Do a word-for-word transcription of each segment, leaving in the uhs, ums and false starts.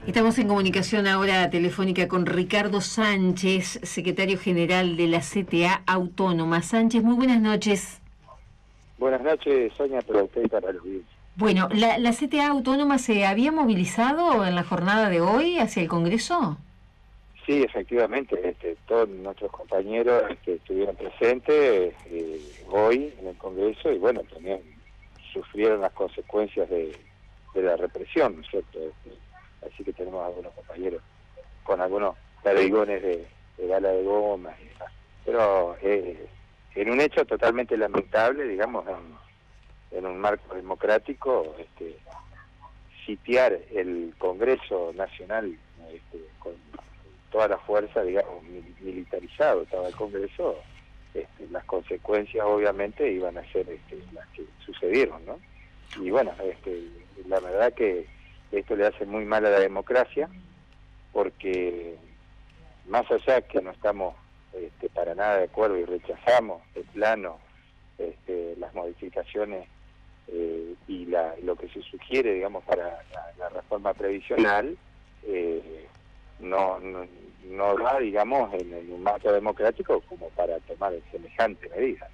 Estamos en comunicación ahora telefónica con Ricardo Sánchez, secretario general de la C T A Autónoma. Sánchez, muy buenas noches. Buenas noches, Sonia, para usted y para los vídeos. Bueno, ¿la, ¿la C T A Autónoma se había movilizado en la jornada de hoy hacia el Congreso? Sí, efectivamente, este, todos nuestros compañeros que estuvieron presentes eh, hoy en el Congreso y bueno, también sufrieron las consecuencias de, de la represión, ¿no es cierto? Este, así que tenemos algunos compañeros con algunos perdigones de, de bala de goma y demás. Pero eh, en un hecho totalmente lamentable, digamos, en, en un marco democrático, este, sitiar el Congreso Nacional este, con toda la fuerza, digamos, militarizado estaba el Congreso, este, las consecuencias obviamente iban a ser este, las que sucedieron, ¿no? Y bueno, este, la verdad que esto le hace muy mal a la democracia, porque más allá que no estamos este, para nada de acuerdo y rechazamos de plano este, las modificaciones eh, y la, lo que se sugiere, digamos, para la, la reforma previsional, eh, no, no, no da, digamos, en, en un marco democrático como para tomar semejante medida.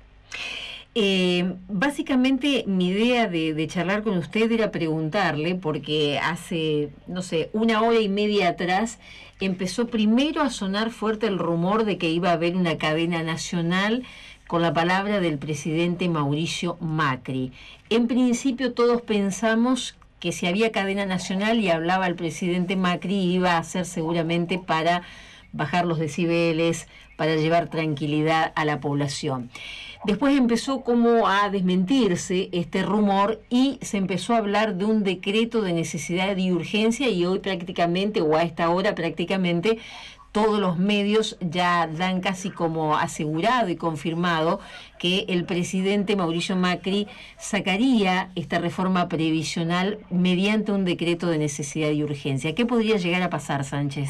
Eh, básicamente mi idea de, de charlar con usted era preguntarle, porque hace, no sé, una hora y media atrás empezó primero a sonar fuerte el rumor de que iba a haber una cadena nacional con la palabra del presidente Mauricio Macri. En principio todos pensamos que si había cadena nacional y hablaba el presidente Macri iba a ser seguramente para bajar los decibeles, para llevar tranquilidad a la población. Después empezó como a desmentirse este rumor y se empezó a hablar de un decreto de necesidad y urgencia, y hoy prácticamente, o a esta hora prácticamente, todos los medios ya dan casi como asegurado y confirmado que el presidente Mauricio Macri sacaría esta reforma previsional mediante un decreto de necesidad y urgencia. ¿Qué podría llegar a pasar, Sánchez?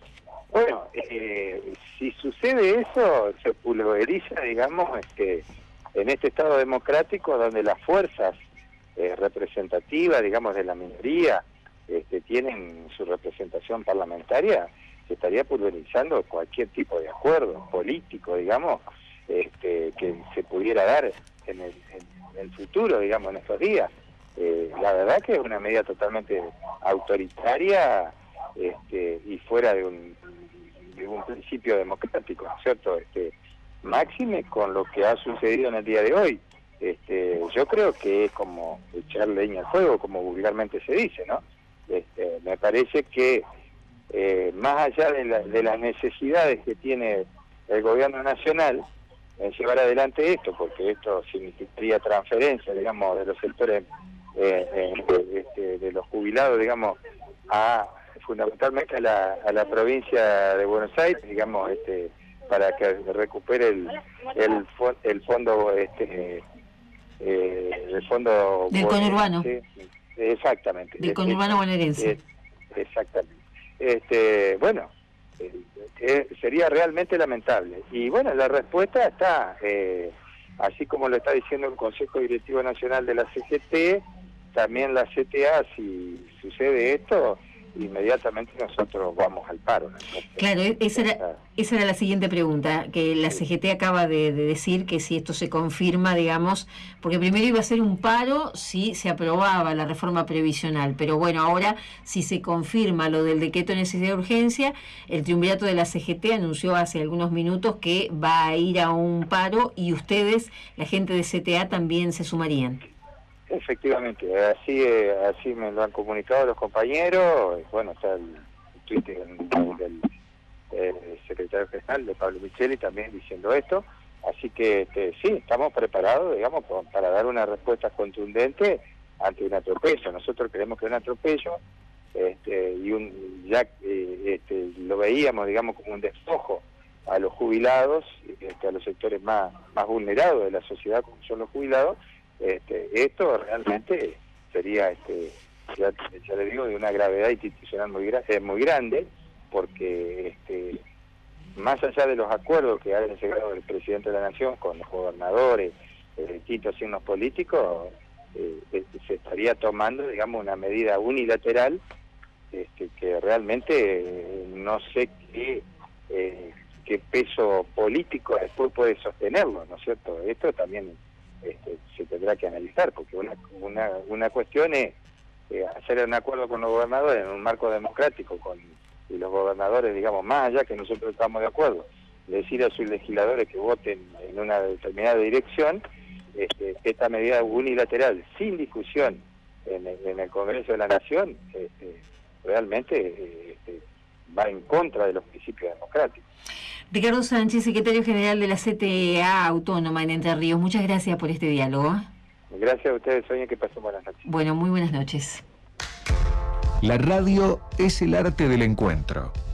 Bueno, eh, si sucede eso, se pulveriza, digamos, este, en este Estado democrático donde las fuerzas eh, representativas, digamos, de la minoría, este, tienen su representación parlamentaria, se estaría pulverizando cualquier tipo de acuerdo político, digamos, este, que se pudiera dar en el, en el futuro, digamos, en estos días. Eh, la verdad que es una medida totalmente autoritaria este, y fuera de un, de un principio democrático, ¿no es cierto? Este, máxime con lo que ha sucedido en el día de hoy. Este, yo creo que es como echar leña al fuego, como vulgarmente se dice, ¿no? Este, me parece que Eh, más allá de, la, de las necesidades que tiene el gobierno nacional en llevar adelante esto, porque esto significaría transferencia, digamos, de los sectores eh, eh, de, este, de los jubilados, digamos, a fundamentalmente a la, a la provincia de Buenos Aires, digamos, este, para que recupere el el, el fondo este eh, el fondo del conurbano. Exactamente. Del conurbano bonaerense. Eh, exactamente. Este, bueno, eh, eh, sería realmente lamentable. Y bueno, la respuesta está, eh, así como lo está diciendo el Consejo Directivo Nacional de la C G T, también la C T A, si sucede esto, inmediatamente nosotros vamos al paro, ¿no? Claro, esa era, esa era la siguiente pregunta, que la C G T acaba de, de decir que si esto se confirma, digamos, porque primero iba a ser un paro si se aprobaba la reforma previsional, pero bueno, ahora si se confirma lo del decreto de necesidad de urgencia, el triunvirato de la C G T anunció hace algunos minutos que va a ir a un paro y ustedes, la gente de C T A, también se sumarían. Efectivamente, así eh, así me lo han comunicado los compañeros. Bueno, está el, el Twitter del, del eh, secretario general de Pablo Micheli también diciendo esto, así que este, sí, estamos preparados, digamos, para dar una respuesta contundente ante un atropello. Nosotros creemos que es un atropello este, y un ya eh, este, lo veíamos, digamos, como un despojo a los jubilados, este, a los sectores más, más vulnerados de la sociedad, como son los jubilados. Este, esto realmente sería, este, ya, ya le digo, de una gravedad institucional muy, eh, muy grande, porque este, más allá de los acuerdos que haya llegado el presidente de la Nación con los gobernadores, de distintos signos políticos, eh, eh, se estaría tomando, digamos, una medida unilateral este, que realmente eh, no sé qué, eh, qué peso político después puede sostenerlo, ¿no es cierto? Esto también este, se tendrá que analizar, porque una, una, una cuestión es eh, hacer un acuerdo con los gobernadores en un marco democrático, con y los gobernadores, digamos, más allá que nosotros estamos de acuerdo, decir a sus legisladores que voten en una determinada dirección, este, esta medida unilateral, sin discusión en el, en el Congreso de la Nación, este, realmente este, va en contra de los principios democráticos. Ricardo Sánchez, secretario general de la C T A Autónoma en Entre Ríos, muchas gracias por este diálogo. Gracias a ustedes, Sonia, que pasen buenas noches. Bueno, muy buenas noches. La radio es el arte del encuentro.